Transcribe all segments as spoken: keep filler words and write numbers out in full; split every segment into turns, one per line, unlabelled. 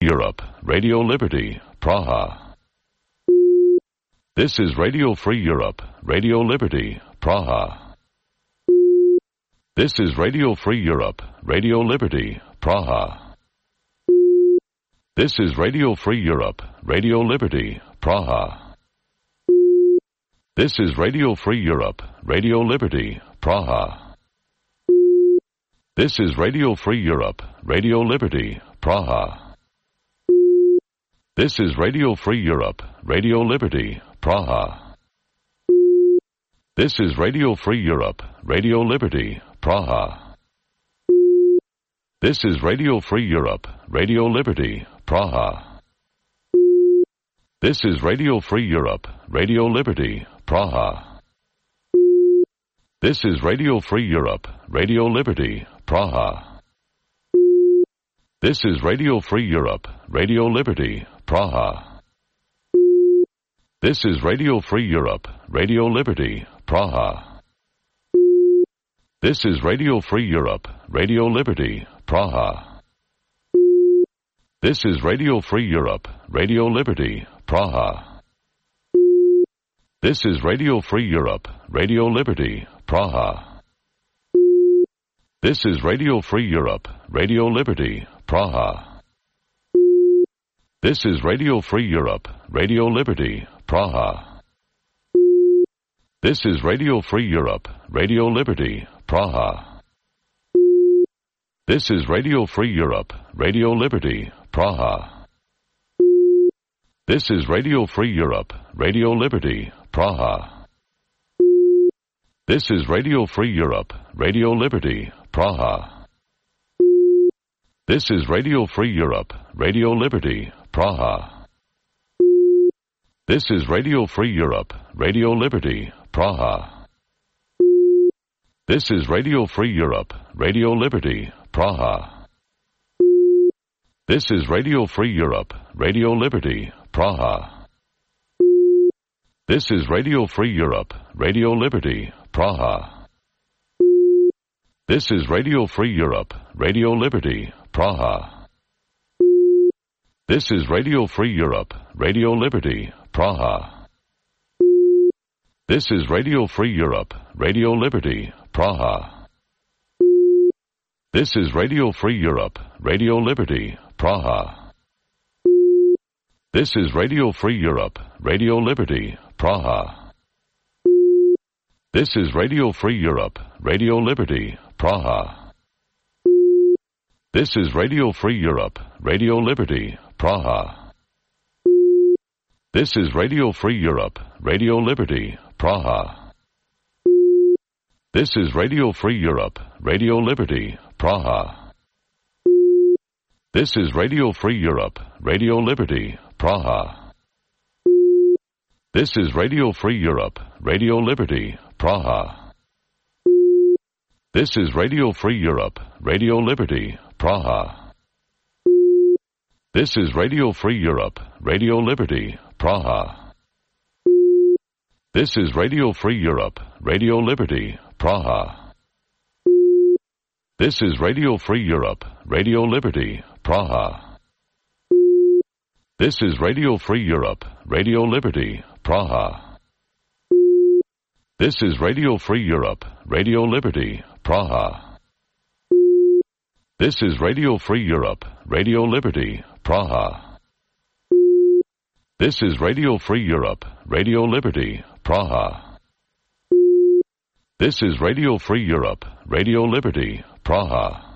Europe, Radio Liberty, Praha. This is Radio Free Europe, Radio Liberty, Praha. This is Radio Free Europe, Radio Liberty, Praha. This is Radio Free Europe, Radio Liberty, Praha. This is Radio Free Europe, Radio Liberty, Praha. This is Radio Free Europe, Radio Liberty, Praha. This is Radio Free Europe, Radio Liberty, Praha. This is Radio Free Europe, Radio Liberty, Praha. This is Radio Free Europe, Radio Liberty, Praha. This is Radio Free Europe, Radio Liberty, Praha. This is Radio Free Europe, Radio Liberty, Praha. This is Radio Free Europe, Radio Liberty, Praha. This is Radio Free Europe, Radio Liberty, Praha. This is Radio Free Europe, Radio Liberty, Praha. This is Radio Free Europe, Radio Liberty, Praha. This is Radio Free Europe, Radio Liberty, Praha. This is Radio Free Europe, Radio Liberty, Praha. This is Radio Free Europe, Radio Liberty, Praha. This is Radio Free Europe, Radio Liberty, Praha. This is Radio Free Europe, Radio Liberty, Praha. This is Radio Free Europe, Radio Liberty, Praha. This is Radio Free Europe, Radio Liberty, Praha. This is Radio Free Europe, Radio Liberty, Praha. This is Radio Free Europe, Radio Liberty, Praha. This is Radio Free Europe, Radio Liberty, Praha. This is Radio Free Europe, Radio Liberty, Praha. This is Radio Free Europe, Radio Liberty, Praha. This is Radio Free Europe, Radio Liberty, Praha. This is Radio Free Europe, Radio Liberty, Praha. This is Radio Free Europe, Radio Liberty, Praha. This is Radio Free Europe, Radio Liberty, Praha. This is Radio Free Europe, Radio Liberty, Praha. This is Radio Free Europe, Radio Liberty, Praha. This is Radio Free Europe, Radio Liberty, Praha. This is Radio Free Europe, Radio Liberty, Praha. This is Radio Free Europe, Radio Liberty, Praha. This is Radio Free Europe, Radio Liberty, Praha. This is Radio Free Europe, Radio Liberty, Praha. This is Radio Free Europe, Radio Liberty, Praha. This is Radio Free Europe, Radio Liberty, Praha. This is Radio Free Europe, Radio Liberty, Praha. This is Radio Free Europe, Radio Liberty, Praha. This is Radio Free Europe, Radio Liberty, Praha. This is Radio Free Europe, Radio Liberty, Praha. This is Radio Free Europe, Radio Liberty, Praha. This is Radio Free Europe, Radio Liberty, Praha. This is Radio Free Europe, Radio Liberty, Praha.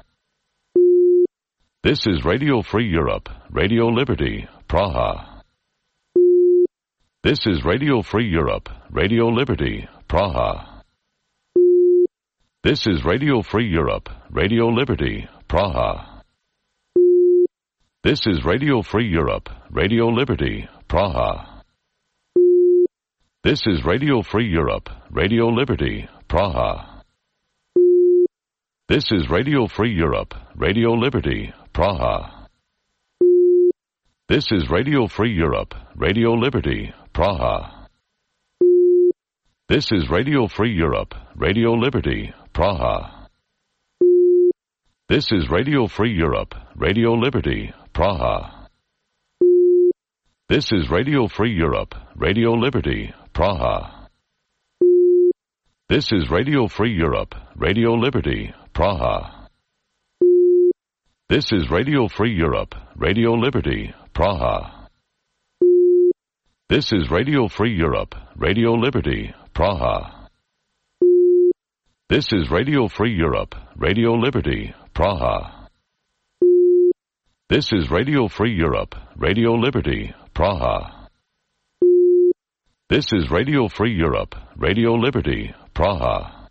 This is Radio Free Europe, Radio Liberty, Praha. This is Radio Free Europe, Radio Liberty, Praha. This is Radio Free Europe, Radio Liberty, Praha. This is Radio Free Europe, Radio Liberty, Praha. This is Radio Free Europe, Radio Liberty, Praha. This is Radio Free Europe, Radio Liberty, Praha. This is Radio Free Europe, Radio Liberty, Praha. This is Radio Free Europe, Radio Liberty, Praha. This is Radio Free Europe, Radio Liberty, Praha. This is Radio Free Europe, Radio Liberty, Praha. This is Radio Free Europe, Radio Liberty, Praha. This is Radio Free Europe, Radio Liberty, Praha. This is Radio Free Europe, Radio Liberty, Praha. This is Radio Free Europe, Radio Liberty, Praha. This is Radio Free Europe, Radio Liberty, Praha. This is Radio Free Europe, Radio Liberty, Praha.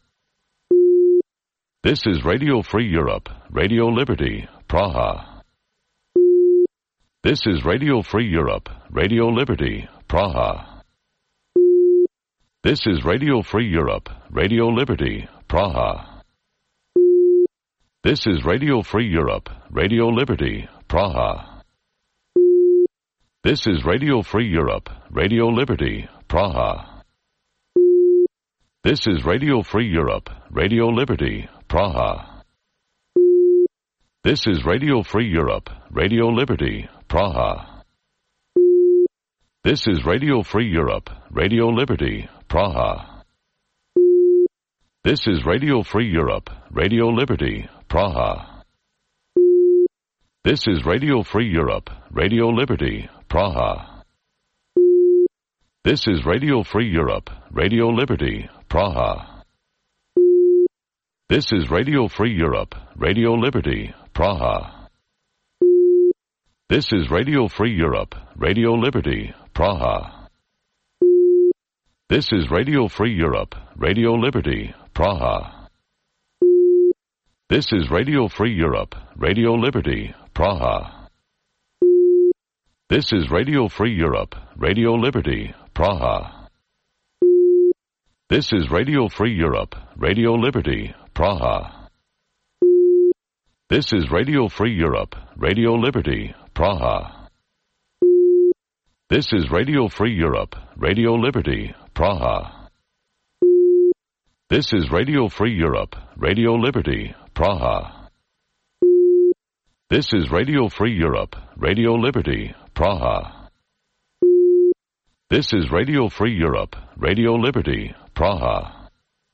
This is Radio Free Europe, Radio Liberty, Praha. This is Radio Free Europe, Radio Liberty, Praha. This is Radio Free Europe, Radio Liberty, Praha. This is Radio Free Europe, Radio Liberty, Praha. This is Radio Free Europe, Radio Liberty, Praha. This is Radio Free Europe, Radio Liberty, Praha. This is Radio Free Europe, Radio Liberty, Praha. This is Radio Free Europe, Radio Liberty, Praha. This is Radio Free Europe, Radio Liberty, Praha. This is Radio Free Europe, Radio Liberty, Praha. This is Radio Free Europe, Radio Liberty, Praha. This is Radio Free Europe, Radio Liberty, Praha. This is Radio Free Europe, Radio Liberty, Praha. This is Radio Free Europe, Radio Liberty, Praha. This is Radio Free Europe, Radio Liberty, Praha. This is Radio Free Europe, Radio Liberty, Praha. This is Radio Free Europe, Radio Liberty, Praha. This is Radio Free Europe, Radio Liberty, Praha. This is Radio Free Europe, Radio Liberty, Praha. This is Radio Free Europe, Radio Liberty, Praha. This is Radio Free Europe, Radio Liberty, Praha. This is Radio Free Europe, Radio Liberty, Praha.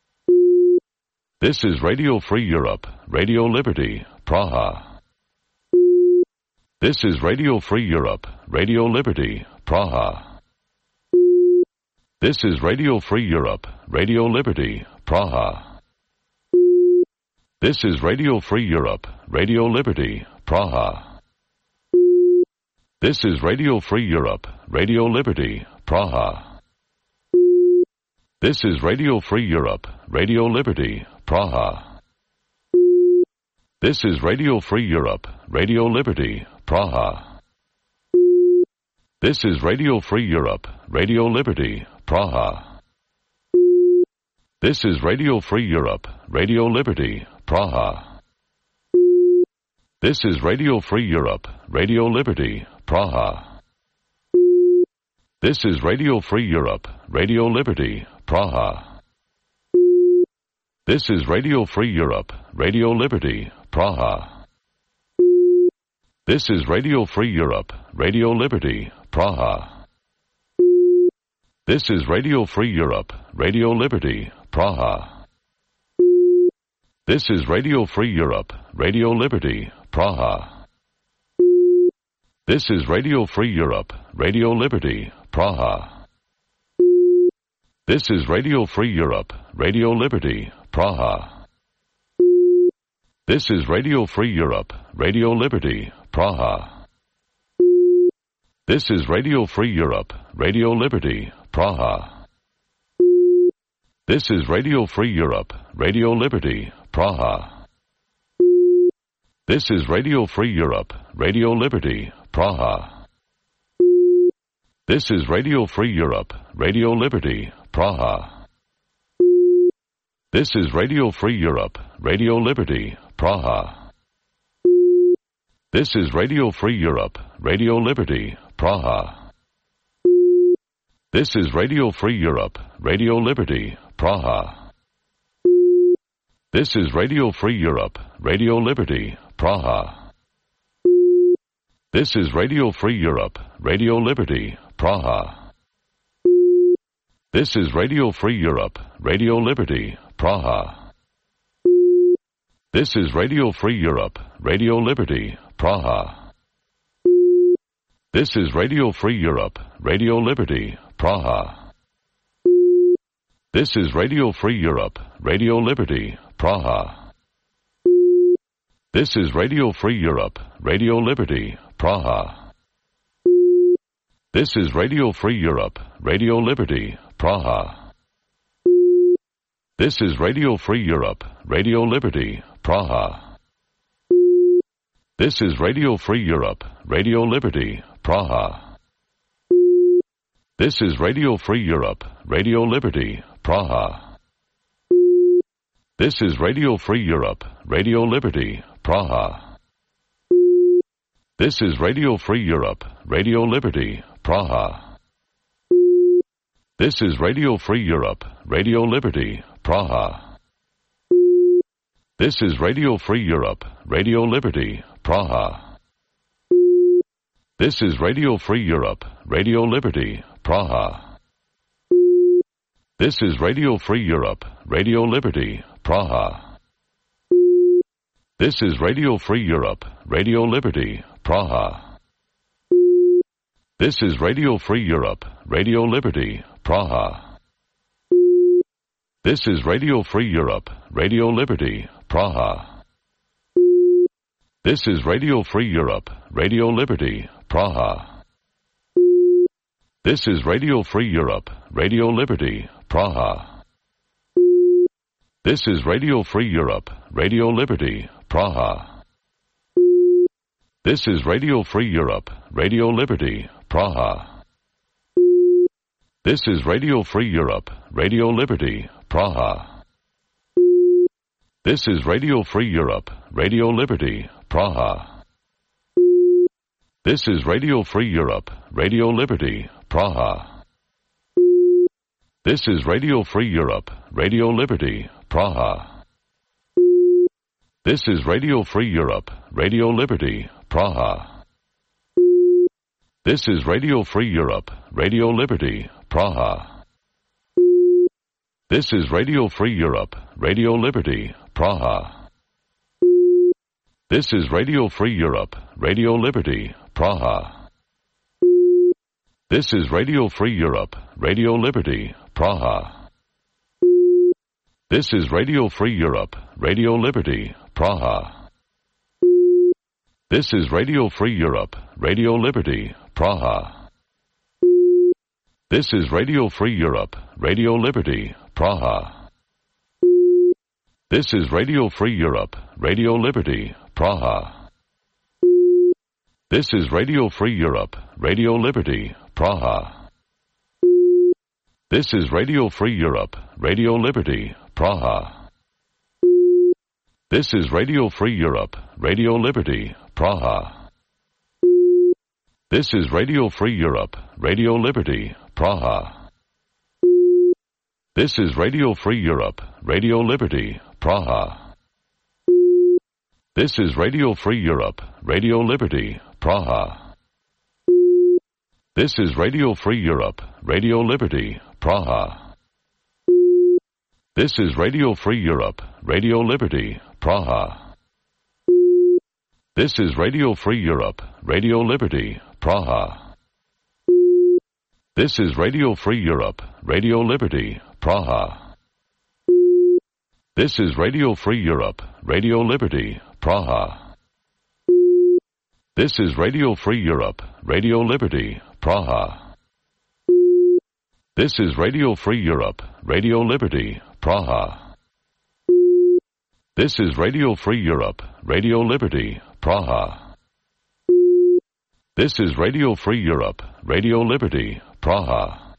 This is Radio Free Europe, Radio Liberty, Praha. This is Radio Free Europe, Radio Liberty, Praha. This is Radio Free Europe, Radio Liberty, Praha. This is Radio Free Europe, Radio Liberty, Praha. This is Radio Free Europe, Radio Liberty, Praha. This is Radio Free Europe, Radio Liberty, Praha. This is Radio Free Europe, Radio Liberty, Praha. This is Radio Free Europe, Radio Liberty, Praha. This is Radio Free Europe, Radio Liberty, Praha. This is Radio Free Europe, Radio Liberty, Praha. This is Radio Free Europe, Radio Liberty, Praha. This is Radio Free Europe, Radio Liberty, Praha. This is Radio Free Europe, Radio Liberty, Praha. This is Radio Free Europe, Radio Liberty, Praha. This is Radio Free Europe, Radio Liberty, Praha. This is Radio Free Europe, Radio Liberty, Praha. This is Radio Free Europe, Radio Liberty, Praha. This is Radio Free Europe, Radio Liberty, Praha. This is Radio Free Europe, Radio Liberty, Praha. This is Radio Free Europe, Radio Liberty, Praha. This is Radio Free Europe, Radio Liberty, Praha. This is Radio Free Europe, Radio Liberty, Praha. This is Radio Free Europe, Radio Liberty, Praha. This is Radio Free Europe, Radio Liberty, Praha. This is Radio Free Europe, Radio Liberty, Praha. This is Radio Free Europe, Radio Liberty, Praha. This is Radio Free Europe, Radio Liberty, Praha. This is Radio Free Europe, Radio Liberty, Praha. This is Radio Free Europe, Radio Liberty, Praha. This is Radio Free Europe, Radio Liberty, Praha. This is Radio Free Europe, Radio Liberty, Praha. This is Radio Free Europe, Radio Liberty, Praha. This is Radio Free Europe, Radio Liberty, Praha. This is Radio Free Europe, Radio Liberty, Praha. This is Radio Free Europe, Radio Liberty, Praha. This is Radio Free Europe, Radio Liberty, Praha. This is Radio Free Europe, Radio Liberty, Praha. This is Radio Free Europe, Radio Liberty, Praha. This is Radio Free Europe, Radio Liberty, Praha. This is Radio Free Europe, Radio Liberty, Praha. This is Radio Free Europe, Radio Liberty, Praha. This is Radio Free Europe, Radio Liberty, Praha. This is Radio Free Europe, Radio Liberty, Praha. This is Radio Free Europe, Radio Liberty, Praha. This is Radio Free Europe, Radio Liberty, Praha. This is Radio Free Europe, Radio Liberty, Praha. This is Radio Free Europe, Radio Liberty, Praha. This is Radio Free Europe, Radio Liberty, Praha. This is Radio Free Europe, Radio Liberty, Praha. This is Radio Free Europe, Radio Liberty, Praha. This is Radio Free Europe, Radio Liberty, Praha. This is Radio Free Europe, Radio Liberty, Praha. This is Radio Free Europe, Radio Liberty, Praha. This is Radio Free Europe, Radio Liberty, Praha. This is Radio Free Europe, Radio Liberty, Praha. This is Radio Free Europe, Radio Liberty, Praha. This is Radio Free Europe, Radio Liberty, Praha. This is Radio Free Europe, Radio Liberty, Praha. This is Radio Free Europe, Radio Liberty, Praha. This is Radio Free Europe, Radio Liberty, Praha. This is Radio Free Europe, Radio Liberty, Praha. This is Radio Free Europe, Radio Liberty, Praha. This is Radio Free Europe, Radio Liberty, Praha. This is Radio Free Europe, Radio Liberty, Praha. This is Radio Free Europe, Radio Liberty, Praha. This is Radio Free Europe, Radio Liberty, Praha. This is Radio Free Europe, Radio Liberty, Praha. This is Radio Free Europe, Radio Liberty, Praha. This is Radio Free Europe, Radio Liberty, Praha. This is Radio Free Europe, Radio Liberty, Praha. This is Radio Free Europe, Radio Liberty, Praha. This is Radio Free Europe, Radio Liberty, Praha. This is Radio Free Europe, Radio Liberty, Praha. This is Radio Free Europe, Radio Liberty, Praha. This is Radio Free Europe, Radio Liberty, Praha. This is Radio Free Europe, Radio Liberty, Praha. This is Radio Free Europe, Radio Liberty, Praha.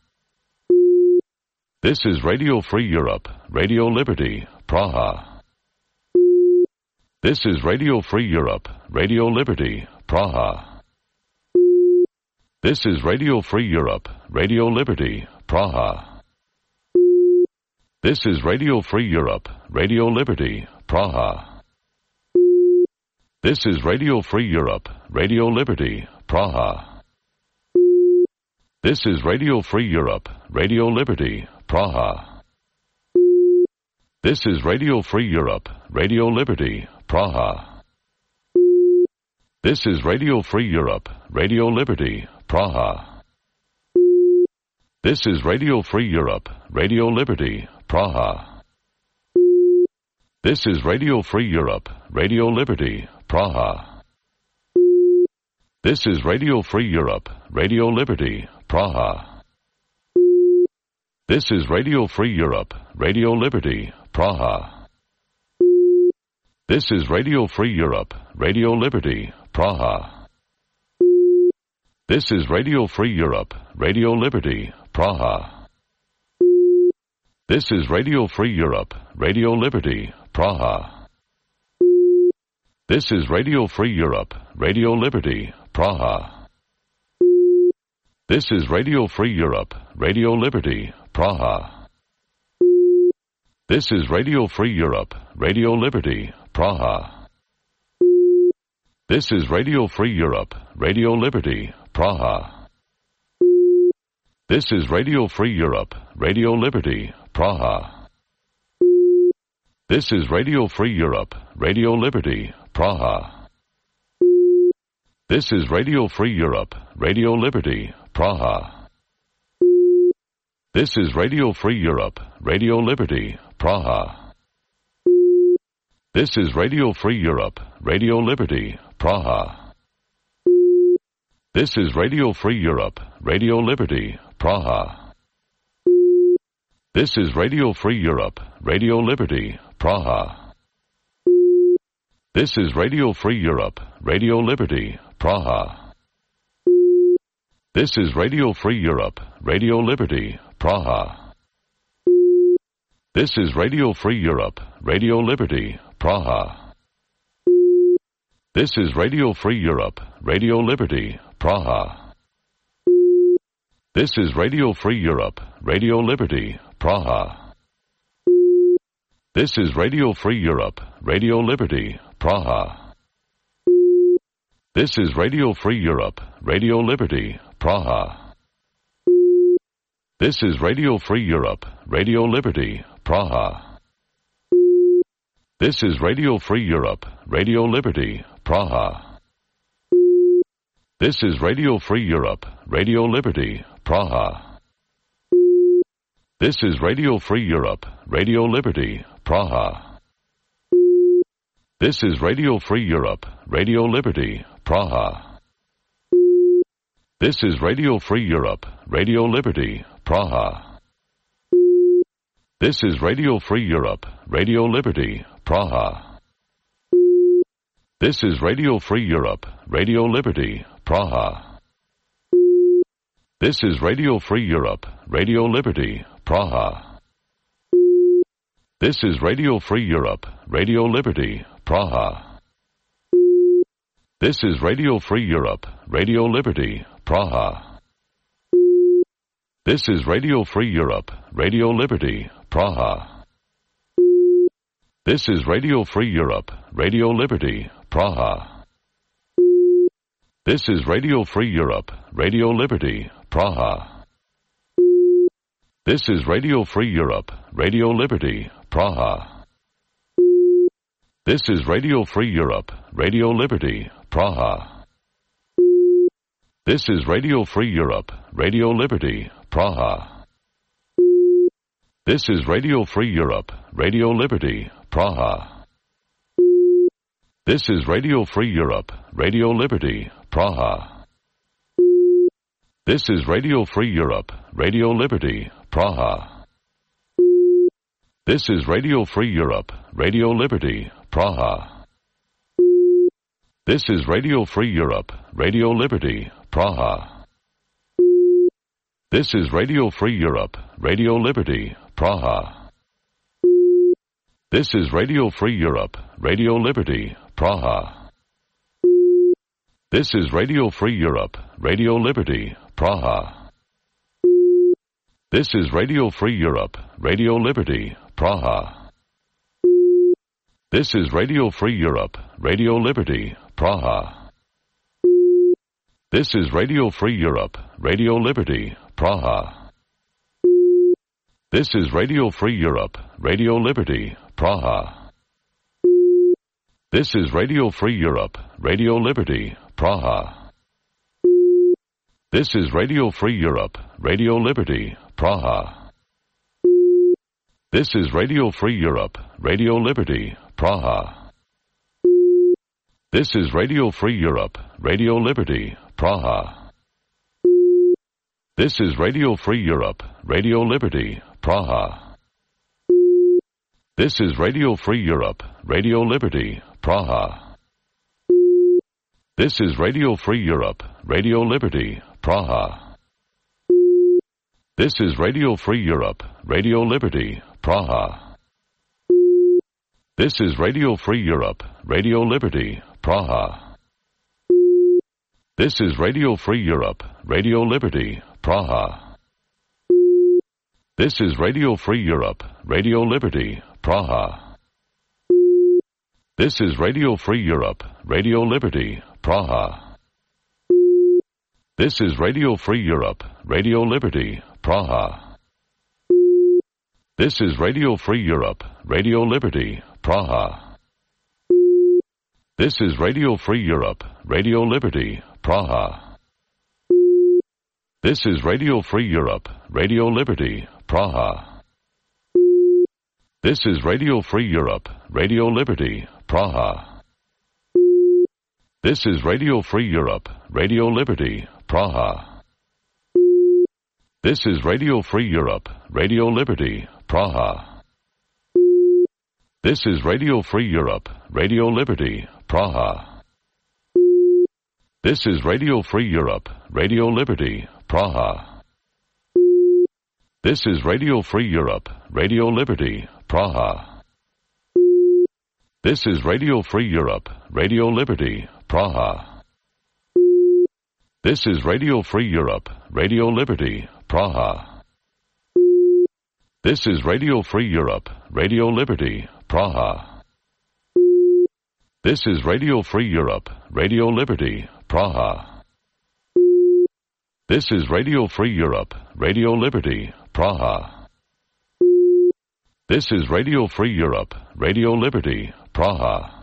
This is Radio Free Europe, Radio Liberty, Praha. This is Radio Free Europe, Radio Liberty, Praha. This is Radio Free Europe, Radio Liberty, Praha. This is Radio Free Europe, Radio Liberty, Praha. This is Radio Free Europe, Radio Liberty, Praha. This is Radio Free Europe, Radio Liberty, Praha. This is Radio Free Europe, Radio Liberty, Praha. This is Radio Free Europe, Radio Liberty, Praha. This is Radio Free Europe, Radio Liberty, Praha. This is Radio Free Europe, Radio Liberty, Praha. This is Radio Free Europe, Radio Liberty, Praha. This is Radio Free Europe, Radio Liberty, Praha. This is Radio Free Europe, Radio Liberty, Praha. This is Radio Free Europe, Radio Liberty, Praha. This is Radio Free Europe, Radio Liberty, Praha. This is Radio Free Europe, Radio Liberty, Praha. This is Radio Free Europe, Radio Liberty, Praha. This is Radio Free Europe, Radio Liberty, Praha. This is Radio Free Europe, Radio Liberty, Praha. This is Radio Free Europe, Radio Liberty, Praha. This is Radio Free Europe, Radio Liberty, Praha. This is Radio Free Europe, Radio Liberty, Praha. This is Radio Free Europe, Radio Liberty, Praha. This is Radio Free Europe, Radio Liberty, Praha. This is Radio Free Europe, Radio Liberty, Praha. This is Radio Free Europe, Radio Liberty, Praha. This is Radio Free Europe, Radio Liberty, Praha. This is Radio Free Europe, Radio Liberty, Praha. This is Radio Free Europe, Radio Liberty, Praha. This is Radio Free Europe, Radio Liberty, Praha. This is Radio Free Europe, Radio Liberty, Praha. This is Radio Free Europe, Radio Liberty, Praha. This is Radio Free Europe, Radio Liberty, Praha. This is Radio Free Europe, Radio Liberty, Praha. This is Radio Free Europe, Radio Liberty, Praha. This is Radio Free Europe, Radio Liberty, Praha. This is Radio Free Europe, Radio Liberty, Praha. This is Radio Free Europe, Radio Liberty, Praha. This is Radio Free Europe, Radio Liberty, Praha. This is Radio Free Europe, Radio Liberty, Praha. This is Radio Free Europe, Radio Liberty, Praha. This is Radio Free Europe, Radio Liberty, Praha. This is Radio Free Europe, Radio Liberty, Praha. This is Radio Free Europe, Radio Liberty, Praha. This is Radio Free Europe, Radio Liberty, Praha. This is Radio Free Europe, Radio Liberty, Praha. This is Radio Free Europe, Radio Liberty, Praha. This is Radio Free Europe, Radio Liberty, Praha. This is Radio Free Europe, Radio Liberty, Praha. This is Radio Free Europe, Radio Liberty, Praha. This is Radio Free Europe, Radio Liberty, Praha. This is Radio Free Europe, Radio Liberty, Praha. This is Radio Free Europe, Radio Liberty, Praha. This is Radio Free Europe, Radio Liberty, Praha. This is Radio Free Europe, Radio Liberty, Praha. This is Radio Free Europe, Radio Liberty, Praha. This is Radio Free Europe, Radio Liberty, Praha. This is Radio Free Europe, Radio Liberty, Praha. This is Radio Free Europe, Radio Liberty, Praha. This is Radio Free Europe, Radio Liberty, Praha. This is Radio Free Europe, Radio Liberty, Praha. This is Radio Free Europe, Radio Liberty, Praha. This is Radio Free Europe, Radio Liberty, Praha. This is Radio Free Europe, Radio Liberty, Praha. This is Radio Free Europe, Radio Liberty, Praha. This is Radio Free Europe, Radio Liberty, Praha. This is Radio Free Europe, Radio Liberty, Praha. This is Radio Free Europe, Radio Liberty, Praha. This is Radio Free Europe, Radio Liberty, Praha. This is Radio Free Europe, Radio Liberty, Praha. This is Radio Free Europe, Radio Liberty, Praha. This is Radio Free Europe, Radio Liberty, Praha. This is Radio Free Europe, Radio Liberty, Praha. This is Radio Free Europe, Radio Liberty, Praha. This is Radio Free Europe, Radio Liberty, Praha. This is Radio Free Europe, Radio Liberty, Praha. This is Radio Free Europe, Radio Liberty, Praha. This is Radio Free Europe, Radio Liberty, Praha. This is Radio Free Europe, Radio Liberty, Praha. This is Radio Free Europe, Radio Liberty, Praha. This is Radio Free Europe, Radio Liberty, Praha. This is Radio Free Europe, Radio Liberty, Praha. This is Radio Free Europe, Radio Liberty, Praha. This is Radio Free Europe, Radio Liberty, Praha. This is Radio Free Europe, Radio Liberty, Praha. This is Radio Free Europe, Radio Liberty, Praha. This is Radio Free Europe, Radio Liberty, Praha. This is Radio Free Europe, Radio Liberty, Praha. This is Radio Free Europe, Radio Liberty, Praha. This is Radio Free Europe, Radio Liberty, Praha.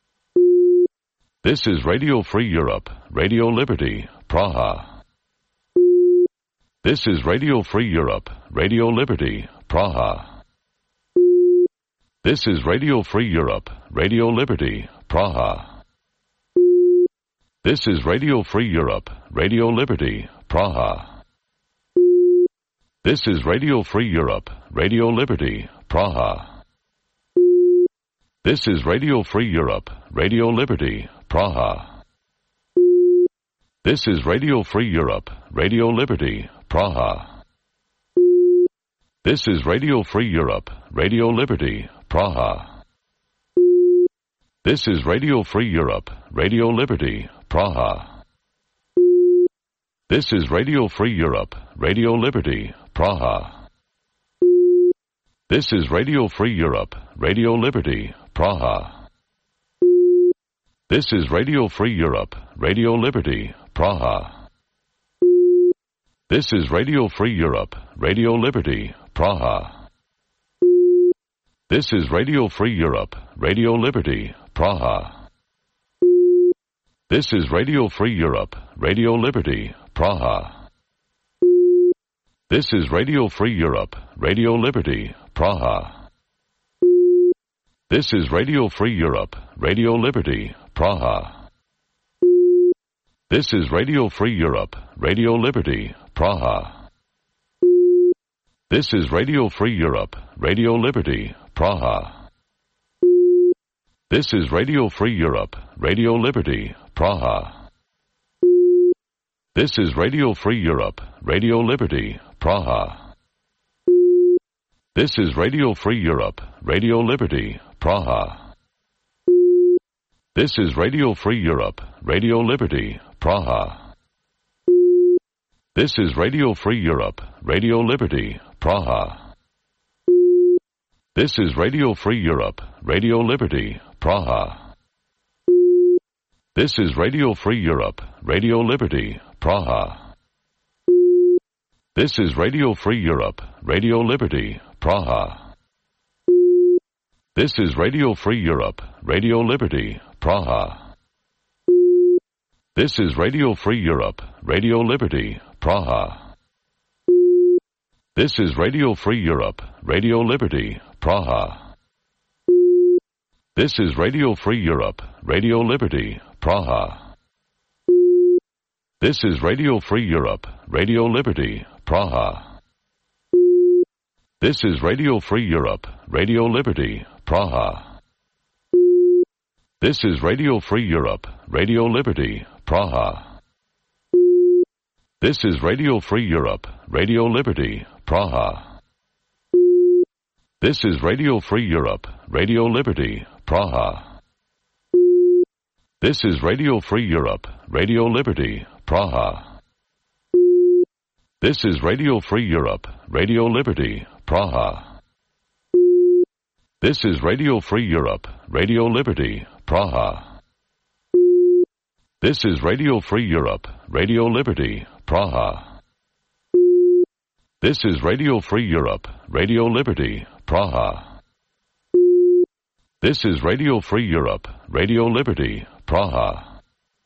This is Radio Free Europe, Radio Liberty, Praha. This is Radio Free Europe, Radio Liberty, Praha. This is Radio Free Europe, Radio Liberty, Praha. This is Radio Free Europe, Radio Liberty, Praha. This is Radio Free Europe, Radio Liberty, Praha. This is Radio Free Europe, Radio Liberty, Praha. This is Radio Free Europe, Radio Liberty, Praha. This is Radio Free Europe, Radio Liberty, Praha. This is Radio Free Europe, Radio Liberty, Praha. This is Radio Free Europe, Radio Liberty, Praha. This is Radio Free Europe, Radio Liberty, Praha. This is Radio Free Europe, Radio Liberty, Praha. This is Radio Free Europe, Radio Liberty, Praha. This is Radio Free Europe, Radio Liberty, Praha. This is Radio Free Europe, Radio Liberty, Praha. This is Radio Free Europe, Radio Liberty, Praha. This is Radio Free Europe, Radio Liberty, Praha. This is Radio Free Europe, Radio Liberty, Praha. This is Radio Free Europe, Radio Liberty, Praha. This is Radio Free Europe, Radio Liberty, Praha. This is Radio Free Europe, Radio Liberty, Praha. This is Radio Free Europe, Radio Liberty, Praha. This is Radio Free Europe, Radio Liberty, Praha. This is Radio Free Europe, Radio Liberty, Praha. This is Radio Free Europe, Radio Liberty, Praha. This is Radio Free Europe, Radio Liberty, Praha. This is Radio Free Europe, Radio Liberty, Praha. This is Radio Free Europe, Radio Liberty, Praha. This is Radio Free Europe, Radio Liberty, Praha. This is Radio Free Europe, Radio Liberty, Praha. This is Radio Free Europe, Radio Liberty, Praha. This is Radio Free Europe, Radio Liberty, Praha. This is Radio Free Europe, Radio Liberty, Praha. This is Radio Free Europe, Radio Liberty, Praha. This is Radio Free Europe, Radio Liberty, Praha. This is Radio Free Europe, Radio Liberty, Praha. This is Radio Free Europe, Radio Liberty, Praha. This is Radio Free Europe, Radio Liberty, Praha. This is Radio Free Europe, Radio Liberty, Praha. This is Radio Free Europe, Radio Liberty, Praha. This is Radio Free Europe, Radio Liberty, Praha. This is Radio Free Europe, Radio Liberty, Praha.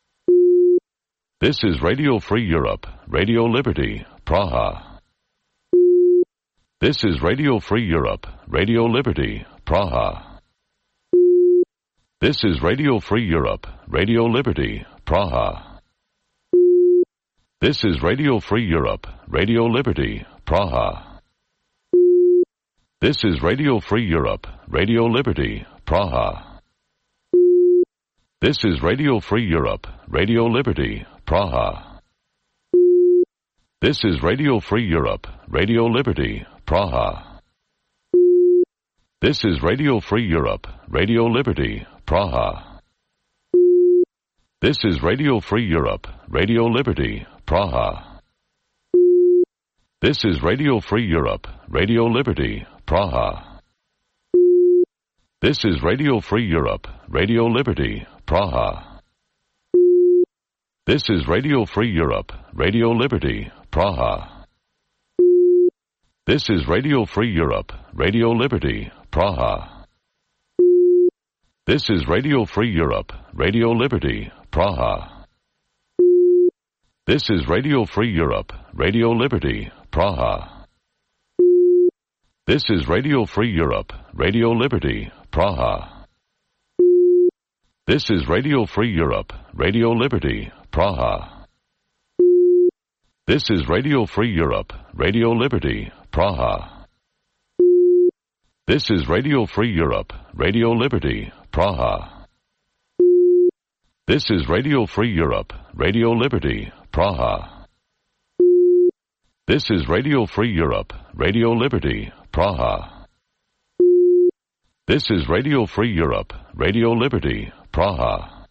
This is Radio Free Europe, Radio Liberty, Praha. This is Radio Free Europe, Radio Liberty, Praha. This is Radio Free Europe, Radio Liberty, Praha. This is Radio Free Europe, Radio Liberty, Praha. This is Radio Free Europe, Radio Liberty, Praha. This is Radio Free Europe, Radio Liberty, Praha. This is Radio Free Europe, Radio Liberty, Praha. This is Radio Free Europe, Radio Liberty, Praha. This is Radio Free Europe, Radio Liberty, Praha. This is Radio Free Europe, Radio Liberty, Praha. This is Radio Free Europe, Radio Liberty, Praha. This is Radio Free Europe, Radio Liberty, Praha. This is Radio Free Europe, Radio Liberty, Praha. This is Radio Free Europe, Radio Liberty, Praha. This is Radio Free Europe, Radio Liberty, Praha. This is Radio Free Europe, Radio Liberty, Praha. This is Radio Free Europe, Radio Liberty, Praha. This is Radio Free Europe, Radio Liberty, Praha. This is Radio Free Europe, Radio Liberty, Praha. This is Radio Free Europe, Radio Liberty, Praha. This is Radio Free Europe, Radio Liberty, Praha. This is Radio Free Europe, Radio Liberty, Praha.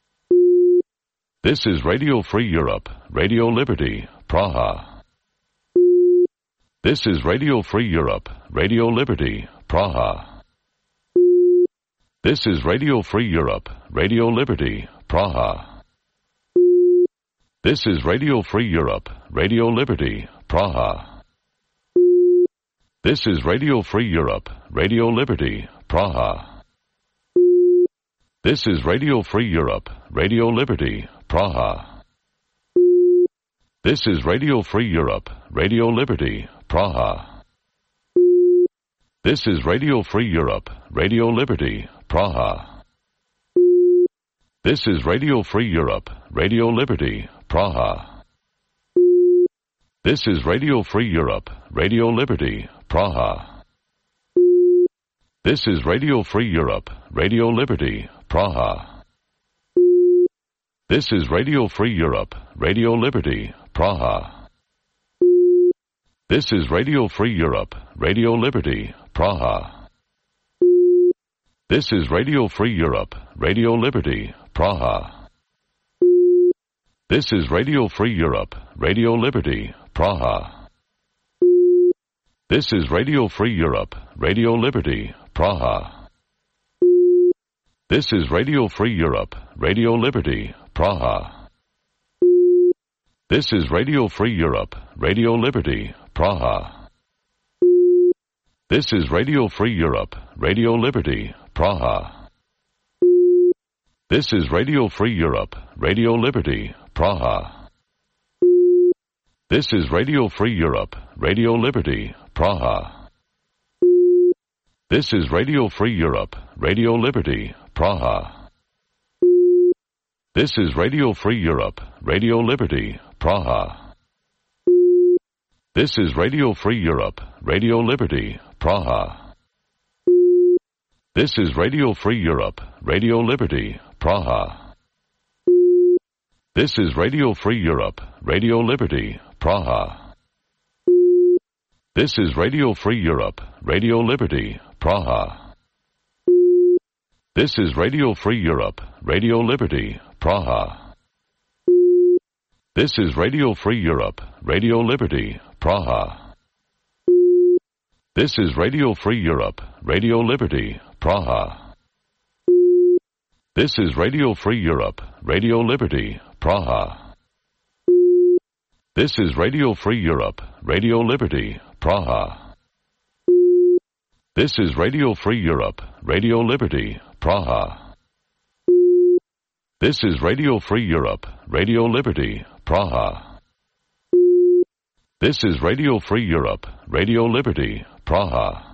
This is Radio Free Europe, Radio Liberty, Praha. This is Radio Free Europe, Radio Liberty, Praha. This is Radio Free Europe, Radio Liberty, Praha. This is Radio Free Europe, Radio Liberty, Praha. This is Radio Free Europe, Radio Liberty, Praha. This is Radio Free Europe, Radio Liberty, Praha. This is Radio Free Europe, Radio Liberty, Praha. This is Radio Free Europe, Radio Liberty, Praha. This is Radio Free Europe, Radio Liberty, Praha. This is Radio Free Europe, Radio Liberty, Praha. This is Radio Free Europe, Radio Liberty, Praha. This is Radio Free Europe, Radio Liberty, Praha. This is Radio Free Europe, Radio Liberty, Praha. This is Radio Free Europe, Radio Liberty, Praha. This is Radio Free Europe, Radio Liberty, Praha. This is Radio Free Europe, Radio Liberty, Praha. This is Radio Free Europe, Radio Liberty, Praha. This is Radio Free Europe, Radio Liberty, Praha. This is Radio Free Europe, Radio Liberty, Praha. This is Radio Free Europe, Radio Liberty, Praha. This is Radio Free Europe, Radio Liberty, Praha. This is Radio Free Europe, Radio Liberty, Praha. This is Radio Free Europe, Radio Liberty, Praha. This is Radio Free Europe, Radio Liberty, Praha. This is Radio Free Europe, Radio Liberty, Praha. This is Radio Free Europe, Radio Liberty, Praha. This is Radio Free Europe, Radio Liberty, Praha. This is Radio Free Europe, Radio Liberty, Praha. This is Radio Free Europe, Radio Liberty, Praha. This is Radio Free Europe, Radio Liberty, Praha. This is Radio Free Europe, Radio Liberty, Praha. This is Radio Free Europe, Radio Liberty, Praha. This is Radio Free Europe, Radio Liberty, Praha. This is Radio Free Europe, Radio Liberty, Praha. This is Radio Free Europe, Radio Liberty, Praha.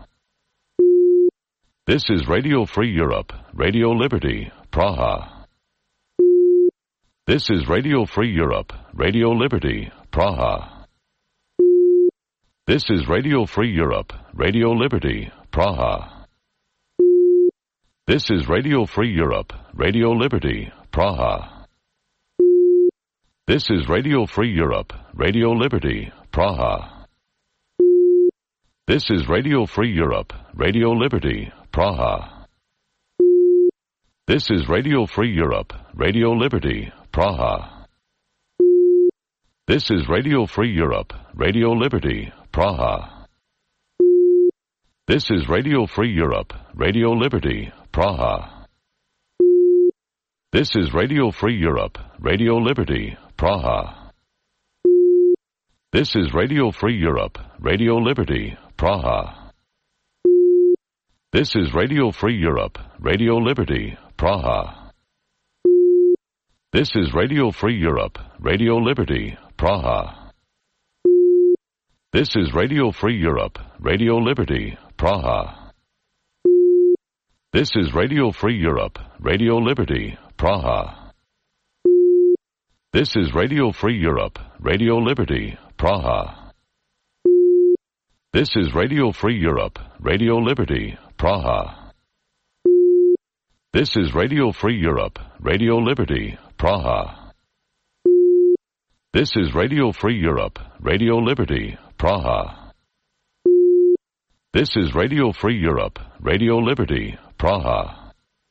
This is Radio Free Europe, Radio Liberty, Praha. This is Radio Free Europe, Radio Liberty, Praha. This is Radio Free Europe, Radio Liberty, Praha. This is Radio Free Europe, Radio Liberty, Praha. This is Radio Free Europe, Radio Liberty, Praha. This is Radio Free Europe, Radio Liberty, Praha. This is Radio Free Europe, Radio Liberty, Praha. This is Radio Free Europe, Radio Liberty, Praha. This is Radio Free Europe, Radio Liberty, Praha. This is Radio Free Europe, Radio Liberty, Praha. This is Radio Free Europe, Radio Liberty, Praha. This is Radio Free Europe, Radio Liberty, Praha. This is Radio Free Europe, Radio Liberty, Praha. This is Radio Free Europe, Radio Liberty, Praha. This is Radio Free Europe, Radio Liberty, Praha. This is Radio Free Europe, Radio Liberty, Praha. This is Radio Free Europe, Radio Liberty, Praha. This is Radio Free Europe, Radio Liberty, Praha. This is Radio Free Europe, Radio Liberty, Praha. This is Radio Free Europe, Radio Liberty, Praha.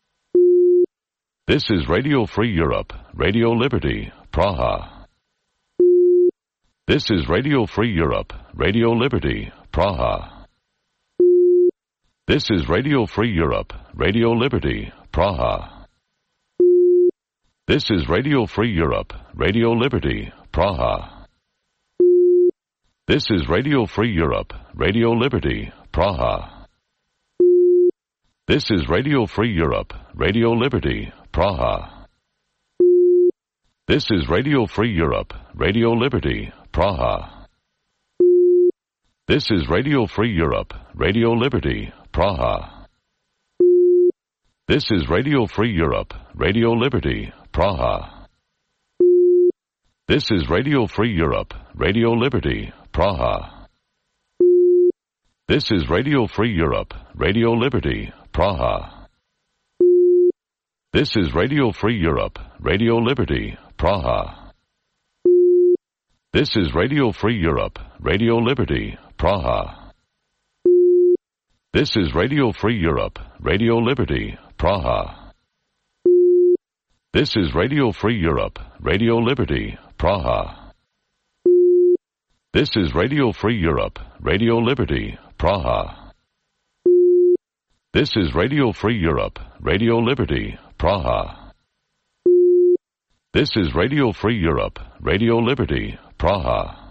This is Radio Free Europe, Radio Liberty, Praha. This is Radio Free Europe, Radio Liberty, Praha. This is Radio Free Europe, Radio Liberty, Praha. This is Radio Free Europe, Radio Liberty, Praha. This is Radio Free Europe, Radio Liberty, Praha. This is Radio Free Europe, Radio Liberty, Praha. This is Radio Free Europe, Radio Liberty, Praha. This is Radio Free Europe, Radio Liberty, Praha. This is Radio Free Europe, Radio Liberty, Praha. This is Radio Free Europe, Radio Liberty, Praha. This is Radio Free Europe, Radio Liberty, Praha. This is Radio Free Europe, Radio Liberty, Praha. This is Radio Free Europe, Radio Liberty, Praha. This is Radio Free Europe, Radio Liberty, Praha. This is Radio Free Europe, Radio Liberty, Praha. This is Radio Free Europe, Radio Liberty, Praha. This is Radio Free Europe, Radio Liberty, Praha. This is Radio Free Europe, Radio Liberty, Praha.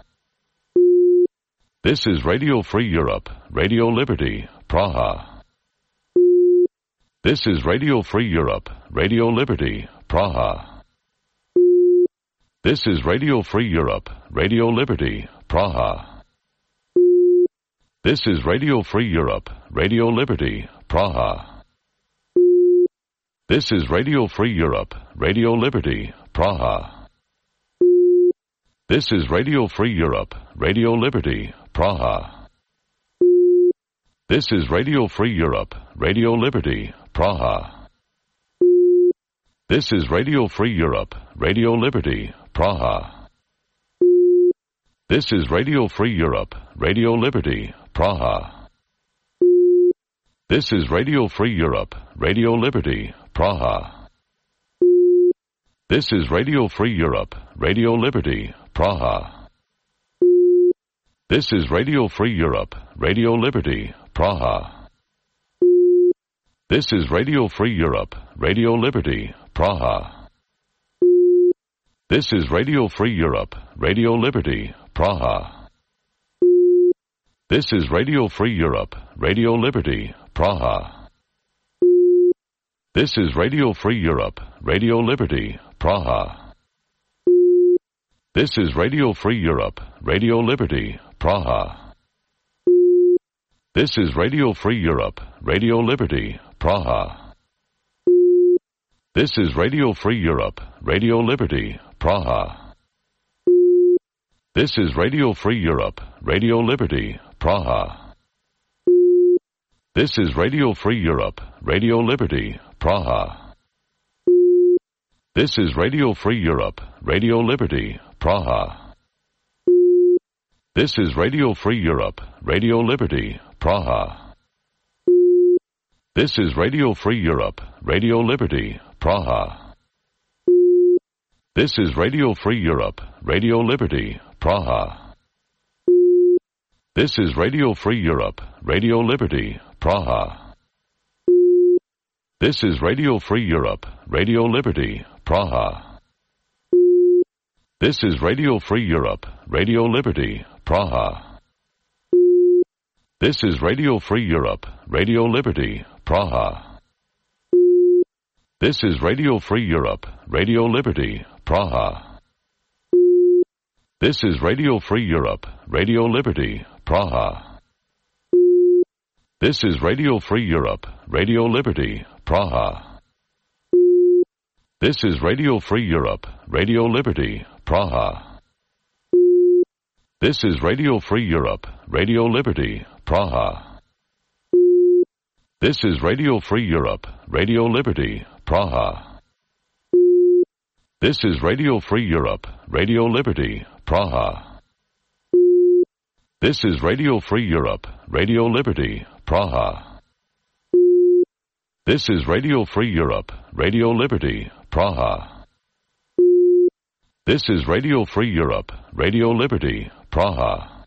This is Radio Free Europe, Radio Liberty, Praha. This is Radio Free Europe, Radio Liberty, Praha. This is Radio Free Europe, Radio Liberty, Praha. This is Radio Free Europe, Radio Liberty, Praha. This is Radio Free Europe, Radio Liberty, Praha. This is Radio Free Europe, Radio Liberty, Praha. This is Radio Free Europe, Radio Liberty, Praha. This is Radio Free Europe, Radio Liberty, Praha. This is Radio Free Europe, Radio Liberty, Praha. This is Radio Free Europe, Radio Liberty, Praha. This is Radio Free Europe, Radio Liberty, Praha. This is Radio Free Europe, Radio Liberty, Praha. This is Radio Free Europe, Radio Liberty, Praha. This is Radio Free Europe, Radio Liberty, Praha. This is Radio Free Europe, Radio Liberty, Praha. This is Radio Free Europe, Radio Liberty, Praha. This is Radio Free Europe, Radio Liberty, Praha. This is Radio Free Europe, Radio Liberty, Praha. This is Radio Free Europe, Radio Liberty, Praha. This is Radio Free Europe, Radio Liberty, Praha. This is Radio Free Europe, Radio Liberty, Praha. This is Radio Free Europe, Radio Liberty, Praha. This is Radio Free Europe, Radio Liberty, Praha. This is Radio Free Europe, Radio Liberty, Praha. This is Radio Free Europe, Radio Liberty, Praha. This is Radio Free Europe, Radio Liberty, Praha. This is Radio Free Europe, Radio Liberty, Praha. This is Radio Free Europe, Radio Liberty, Praha. This is Radio Free Europe, Radio Liberty, Praha. This is Radio Free Europe, Radio Liberty, Praha. This is Radio Free Europe, Radio Liberty, Praha. This is Radio Free Europe, Radio Liberty, Praha. This is Radio Free Europe, Radio Liberty, Praha. This is Radio Free Europe, Radio Liberty, Praha. This is Radio Free Europe, Radio Liberty, Praha. This is Radio Free Europe, Radio Liberty, Praha. This is Radio Free Europe, Radio Liberty, Praha. This is Radio Free Europe, Radio Liberty, Praha. This is Radio Free Europe, Radio Liberty, Praha.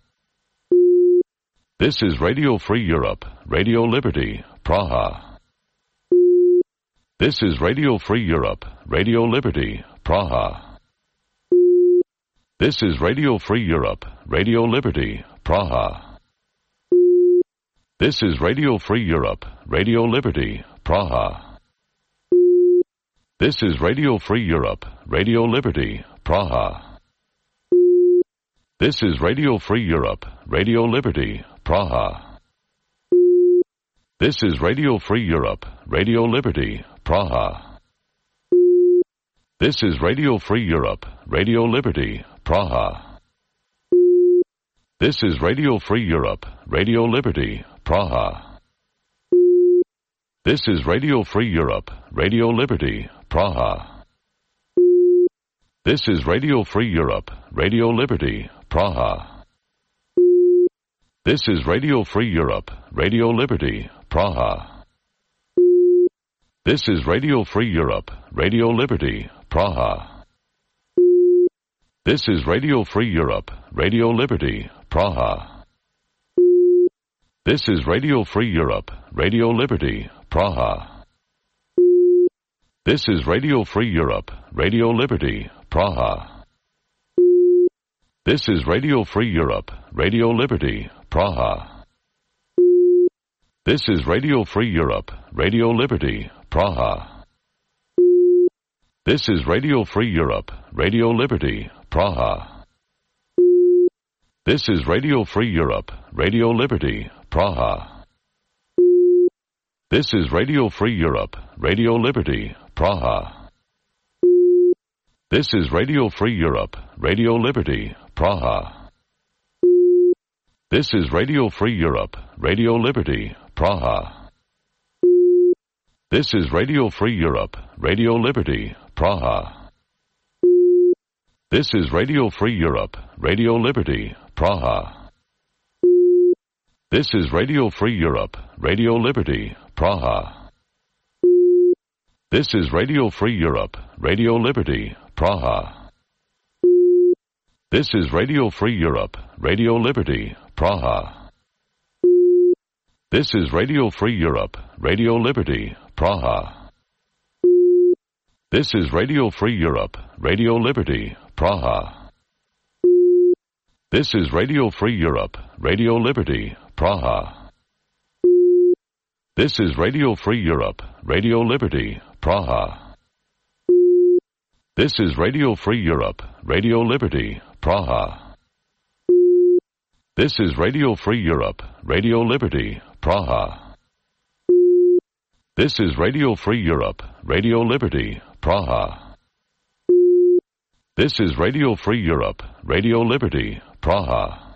This is Radio Free Europe, Radio Liberty, Praha. This is Radio Free Europe, Radio Liberty, Praha. This is Radio Free Europe, Radio Liberty, Praha. This is Radio Free Europe, Radio Liberty, Praha. This is Radio Free Europe, Radio Liberty, Praha. This is Radio Free Europe, Radio Liberty, Praha. This is Radio Free Europe, Radio Liberty, Praha. This is Radio Free Europe, Radio Liberty, Praha. This is Radio Free Europe, Radio Liberty, Praha. This is Radio Free Europe, Radio Liberty, Praha. This is Radio Free Europe, Radio Liberty, Praha. This is Radio Free Europe, Radio Liberty, Praha. This is Radio Free Europe, Radio Liberty, Praha. This is Radio Free Europe, Radio Liberty, Praha. This is Radio Free Europe, Radio Liberty, Praha. This is Radio Free Europe, Radio Liberty, Praha. This is Radio Free Europe, Radio Liberty, Praha. This is Radio Free Europe, Radio Liberty, Praha. This is Radio Free Europe, Radio Liberty, Praha. This is Radio Free Europe, Radio Liberty, Praha. This is Radio Free Europe, Radio Liberty, Praha. This is Radio Free Europe, Radio Liberty, Praha. This is Radio Free Europe, Radio Liberty, Praha. This is Radio Free Europe, Radio Liberty, Praha. This is Radio Free Europe, Radio Liberty, Praha. This is Radio Free Europe, Radio Liberty, Praha. This is Radio Free Europe, Radio Liberty, Praha. This is Radio Free Europe, Radio Liberty, Praha. This is Radio Free Europe, Radio Liberty, Praha. This is Radio Free Europe, Radio Liberty, Praha. This is Radio Free Europe, Radio Liberty, Praha. This is Radio Free Europe, Radio Liberty, Praha. This is Radio Free Europe, Radio Liberty, Praha. This is Radio Free Europe, Radio Liberty, Praha. This is Radio Free Europe, Radio Liberty, Praha. This is Radio Free Europe, Radio Liberty, Praha.